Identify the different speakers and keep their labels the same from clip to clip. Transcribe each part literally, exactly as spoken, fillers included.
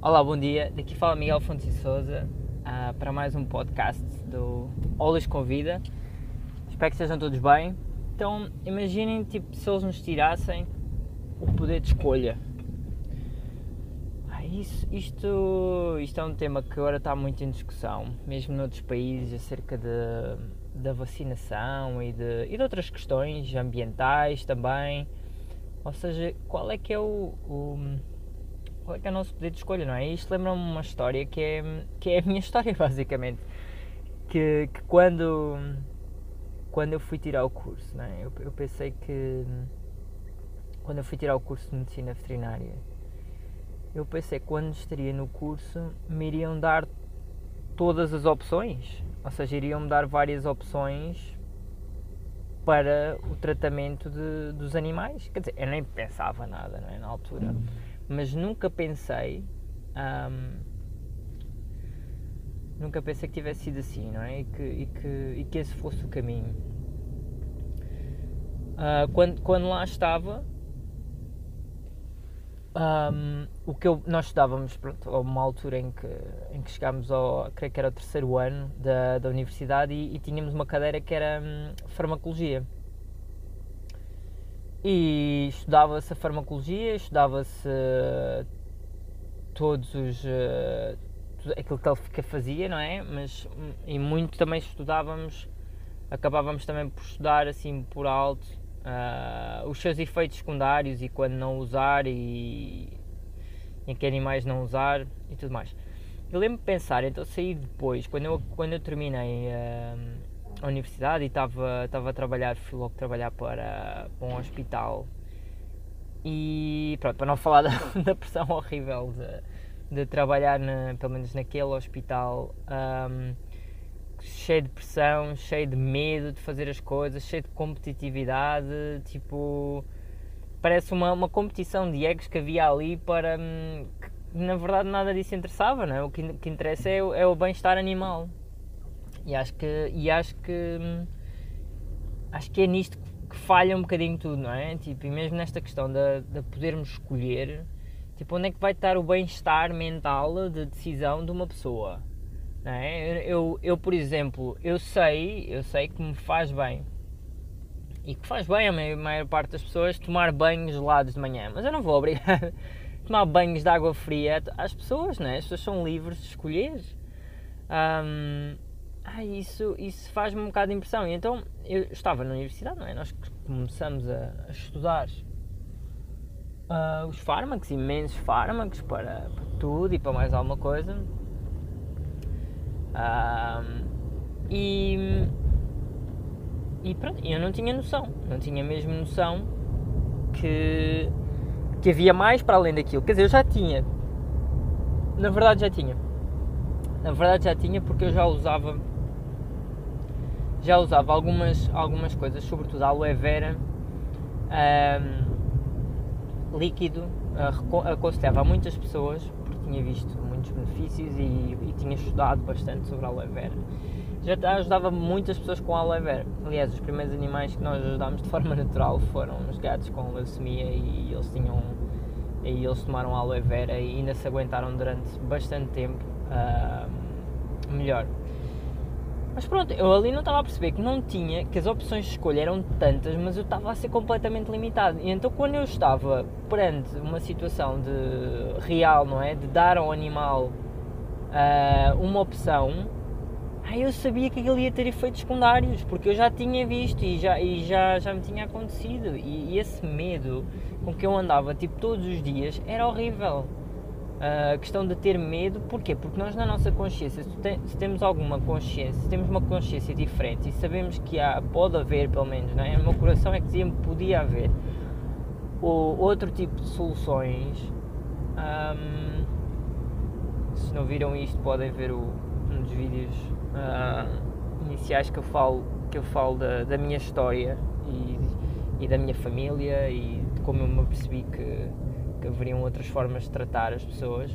Speaker 1: Olá, bom dia. Daqui fala Miguel Fontes e Sousa uh, para mais um podcast do Olhos com Vida. Espero que estejam todos bem. Então, imaginem tipo, se eles nos tirassem o poder de escolha. Ah, isso, isto, isto é um tema que agora está muito em discussão, mesmo noutros países, acerca de, da vacinação e de, e de outras questões ambientais também. Ou seja, qual é que é o... o qual é que é o nosso poder de escolha, não é? Isto lembra-me uma história que é, que é a minha história, basicamente. Que, que quando, quando eu fui tirar o curso, não é? eu, eu pensei que... Quando eu fui tirar o curso de Medicina Veterinária, eu pensei que quando estaria no curso me iriam dar todas as opções. Ou seja, iriam-me dar várias opções para o tratamento de, dos animais. Quer dizer, eu nem pensava nada, não é? Na altura. Mas nunca pensei um, nunca pensei que tivesse sido assim, não é? E que, e que, e que esse fosse o caminho. Uh, quando, quando lá estava, um, o que eu, nós estudávamos, pronto, a uma altura em que, em que chegámos ao, creio que era o terceiro ano da, da universidade e, e tínhamos uma cadeira que era hum, farmacologia. E estudava-se a farmacologia, estudava-se todos os... Uh, aquilo que ele fazia, não é? Mas, e muito também estudávamos, acabávamos também por estudar assim por alto uh, os seus efeitos secundários e quando não usar e em que animais não usar e tudo mais. Eu lembro de pensar, então saí depois, quando eu, quando eu terminei uh, a universidade e estava a trabalhar, fui logo trabalhar para, para um hospital e pronto, para não falar da, da pressão horrível de, de trabalhar, na, pelo menos naquele hospital, um, cheio de pressão, cheio de medo de fazer as coisas, cheio de competitividade, tipo, parece uma, uma competição de egos que havia ali para, que, na verdade nada disso interessava, não é? O que, que interessa é, é o bem-estar animal. E acho que, e acho que, acho que é nisto que falha um bocadinho tudo, não é? Tipo, e mesmo nesta questão de, de podermos escolher, tipo, onde é que vai estar o bem-estar mental de decisão de uma pessoa, não é? Eu, eu, por exemplo, eu sei, eu sei que me faz bem, e que faz bem a maior, a maior parte das pessoas tomar banhos gelados de manhã, mas eu não vou obrigar a tomar banhos de água fria às pessoas, não é? As pessoas são livres de escolher. Um, Ah, isso, isso faz-me um bocado de impressão. E então, eu estava na universidade, não é? Nós começamos a, a estudar uh, os fármacos, imensos fármacos para, para tudo e para mais alguma coisa. Uh, e, e pronto, eu não tinha noção, não tinha mesmo noção que, que havia mais para além daquilo. Quer dizer, eu já tinha, na verdade já tinha. Na verdade já tinha porque eu já usava já usava algumas, algumas coisas, sobretudo a aloe vera um, líquido, uh, aconselhava a muitas pessoas porque tinha visto muitos benefícios e, e tinha estudado bastante sobre a aloe vera. Já ajudava muitas pessoas com a aloe vera. Aliás, os primeiros animais que nós ajudámos de forma natural foram os gatos com leucemia e eles tinham e eles tomaram a aloe vera e ainda se aguentaram durante bastante tempo uh, melhor. Mas pronto, eu ali não estava a perceber que não tinha, que as opções de escolha eram tantas, mas eu estava a ser completamente limitado. E então quando eu estava perante uma situação de real, não é? De dar ao animal uh, uma opção, aí eu sabia que aquilo ia ter efeitos secundários, porque eu já tinha visto e já, e já, já me tinha acontecido. E, e esse medo com que eu andava tipo todos os dias era horrível. A uh, questão de ter medo, porquê? Porque nós na nossa consciência, se, tem, se temos alguma consciência, se temos uma consciência diferente e sabemos que há, pode haver pelo menos, não é? O meu coração é que dizia-me que podia haver o, outro tipo de soluções. Um, se não viram isto, podem ver o, um dos vídeos uh, iniciais que eu falo, que eu falo da, da minha história e, e da minha família e de como eu me apercebi que que haveriam outras formas de tratar as pessoas.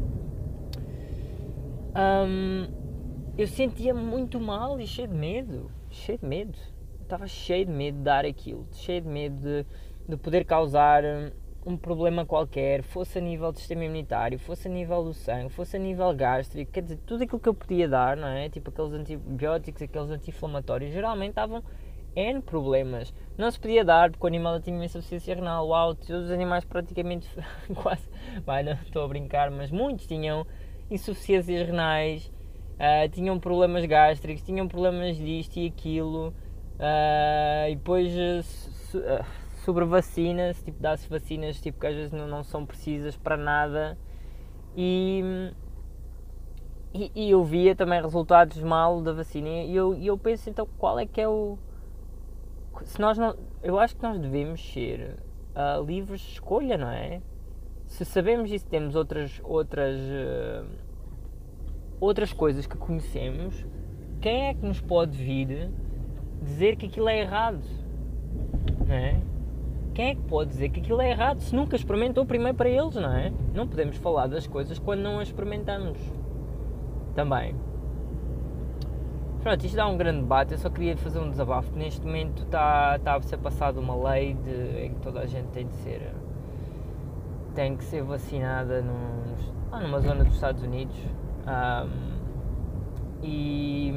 Speaker 1: Um, eu sentia-me muito mal e cheio de medo, cheio de medo. Eu estava cheio de medo de dar aquilo, cheio de medo de, de poder causar um problema qualquer, fosse a nível do sistema imunitário, fosse a nível do sangue, fosse a nível gástrico, quer dizer, tudo aquilo que eu podia dar, não é? Tipo aqueles antibióticos, aqueles anti-inflamatórios, geralmente estavam N problemas. Não se podia dar porque o animal tinha insuficiência renal, uau, todos os animais praticamente quase, vai, não estou a brincar, mas muitos tinham insuficiências renais, uh, tinham problemas gástricos, tinham problemas disto e aquilo, uh, e depois uh, su- uh, sobre vacinas, tipo, dá-se vacinas tipo, que às vezes não, não são precisas para nada, e, e, e eu via também resultados mal da vacina, e eu, e eu penso então qual é que é o... Se nós não, eu acho que nós devemos ser uh, livres de escolha, não é? Se sabemos e se temos outras, outras, uh, outras coisas que conhecemos, quem é que nos pode vir dizer que aquilo é errado? Não é? Quem é que pode dizer que aquilo é errado se nunca experimentou primeiro para eles, não é? Não podemos falar das coisas quando não as experimentamos. Também. Pronto, isto dá um grande debate, eu só queria fazer um desabafo, porque neste momento está, está a ser passada uma lei de, em que toda a gente tem de ser, tem que ser vacinada num, ah, numa zona dos Estados Unidos, um, e,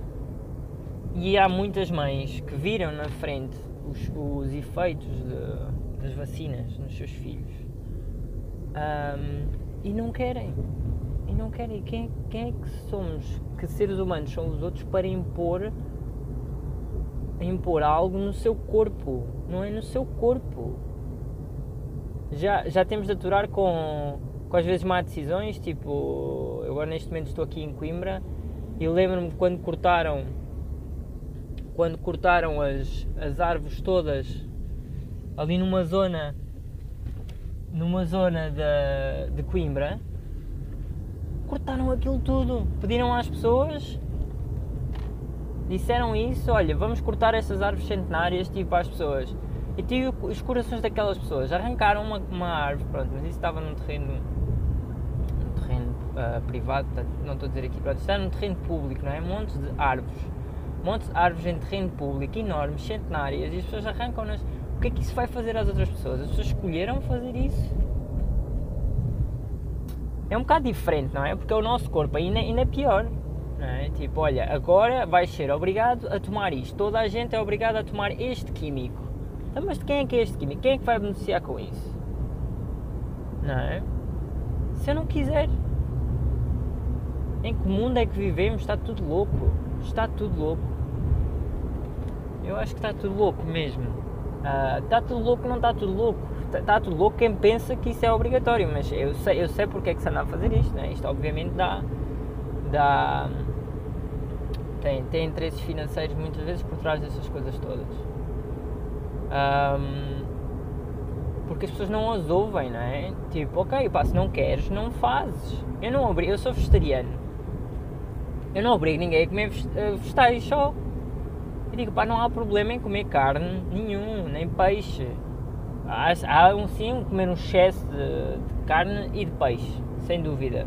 Speaker 1: e há muitas mães que viram na frente os, os efeitos de, das vacinas nos seus filhos, um, e não querem. E não querem. Quem, quem é que somos, que seres humanos são os outros para impor, impor algo no seu corpo? Não é no seu corpo. Já, já temos de aturar com, com às vezes má decisões, tipo, eu agora neste momento estou aqui em Coimbra e lembro-me quando cortaram, quando cortaram as, as árvores todas ali numa zona, numa zona de, de Coimbra. Cortaram aquilo tudo, pediram às pessoas, disseram isso, olha, vamos cortar estas árvores centenárias, tipo, às pessoas. E tive os corações daquelas pessoas, arrancaram uma, uma árvore, pronto, mas isso estava num terreno, num terreno uh, privado, portanto, não estou a dizer aqui, pronto, está num terreno público, não é? Montes de árvores, montes de árvores em terreno público, enormes, centenárias, e as pessoas arrancam-nas. O que é que isso vai fazer às outras pessoas? As pessoas escolheram fazer isso. É um bocado diferente, não é? Porque é o nosso corpo, ainda, ainda é pior, não é? Tipo, olha, agora vais ser obrigado a tomar isto, toda a gente é obrigada a tomar este químico. Então, mas de quem é que é este químico? Quem é que vai beneficiar com isso? Não é? Se eu não quiser. Em que mundo é que vivemos? Está tudo louco. Está tudo louco. Eu acho que está tudo louco mesmo. Uh, está tudo louco, não está tudo louco. Está, está tudo louco quem pensa que isso é obrigatório, mas eu sei, eu sei porque é que se anda a fazer isto, né? Isto obviamente dá, dá tem, tem interesses financeiros muitas vezes por trás dessas coisas todas. Um, porque as pessoas não as ouvem, não é? Tipo, ok, pá, se não queres, não fazes. Eu não obrigo, eu sou vegetariano. Eu não obrigo ninguém a comer vegetais só. Eu digo, pá, não há problema em comer carne nenhum, nem peixe. Há, há um sim, comer um excesso de, de carne e de peixe, sem dúvida.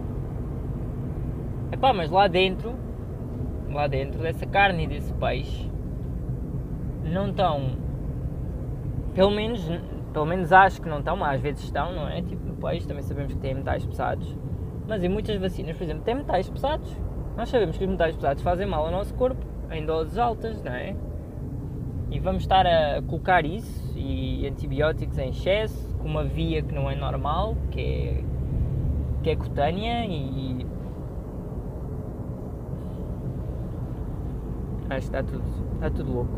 Speaker 1: Epá, mas lá dentro, lá dentro dessa carne e desse peixe, não estão, pelo menos, pelo menos acho que não estão, mas às vezes estão, não é? Tipo no peixe, também sabemos que tem metais pesados. Mas em muitas vacinas, por exemplo, tem metais pesados. Nós sabemos que os metais pesados fazem mal ao nosso corpo, em doses altas, não é? E vamos estar a colocar isso e antibióticos em excesso, com uma via que não é normal, que é, que é cutânea, e acho que está tudo, está tudo louco.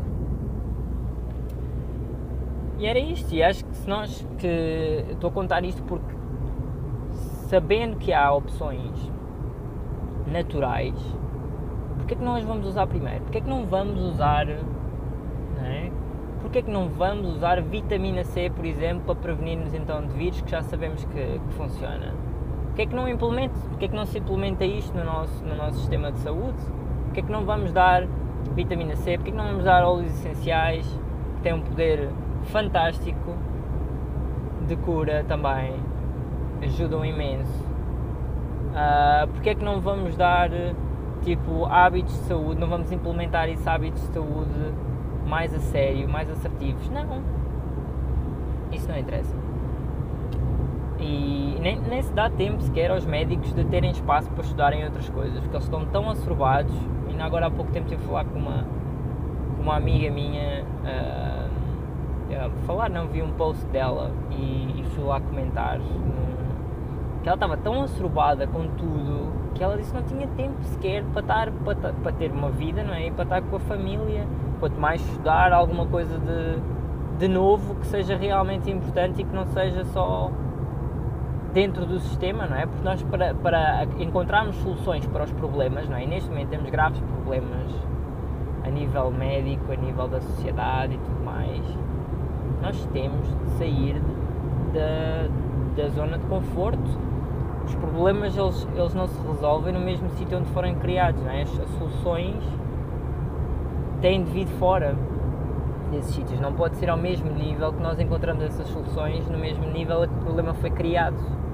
Speaker 1: E era isto, e acho que se nós, que estou a contar isto porque sabendo que há opções naturais, porque é que não as vamos usar primeiro? Porque é que não vamos usar, não é? Porque é que não vamos usar vitamina C, por exemplo, para prevenir-nos então de vírus que já sabemos que, que funciona? Porque é que não implementa? Porque é que não se implementa isto no nosso, no nosso sistema de saúde? Porque é que não vamos dar vitamina C? Porque é que não vamos dar óleos essenciais, que têm um poder fantástico de cura também, ajudam imenso? Uh, porque é que não vamos dar tipo hábitos de saúde, não vamos implementar esses hábitos de saúde mais a sério, mais assertivos? Não, isso não interessa. e nem, nem se dá tempo sequer aos médicos de terem espaço para estudarem outras coisas, porque eles estão tão assoberbados. E ainda agora há pouco tempo tive a falar com uma, com uma amiga minha, uh, uh, falar não, vi um post dela e, e fui lá comentar, um, que ela estava tão assoberbada com tudo, que ela disse que não tinha tempo sequer para, estar, para, para ter uma vida, não é? E para estar com a família, quanto mais estudar alguma coisa de, de novo que seja realmente importante e que não seja só dentro do sistema, não é? Porque nós, para, para encontrarmos soluções para os problemas, não é? E neste momento temos graves problemas a nível médico, a nível da sociedade e tudo mais, nós temos de sair da, da zona de conforto. Os problemas, eles, eles não se resolvem no mesmo sítio onde forem criados, não é? As, as soluções têm de vir de fora desses sítios, não pode ser ao mesmo nível que nós encontramos essas soluções, no mesmo nível a que o problema foi criado.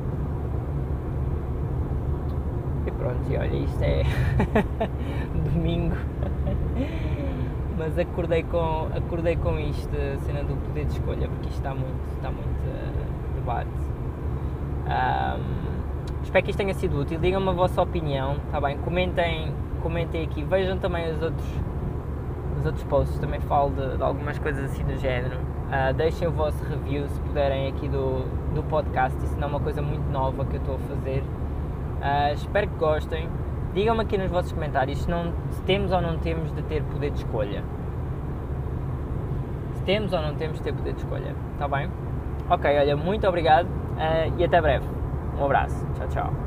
Speaker 1: E pronto, e olha, isto é domingo, mas acordei com, acordei com isto, a cena do poder de escolha, porque isto está muito, está muito uh, debate. Um, espero que isto tenha sido útil, digam-me a vossa opinião, está bem? Comentem, comentem aqui, vejam também os outros os outros posts, também falo de, de algumas coisas assim do género. Uh, deixem o vosso review se puderem aqui do, do podcast, isso não é uma coisa muito nova que eu estou a fazer. Uh, espero que gostem. Digam-me aqui nos vossos comentários se, não, se temos ou não temos de ter poder de escolha. Se temos ou não temos de ter poder de escolha, está bem? Ok, olha, muito obrigado uh, e até breve. Um abraço, tchau, tchau.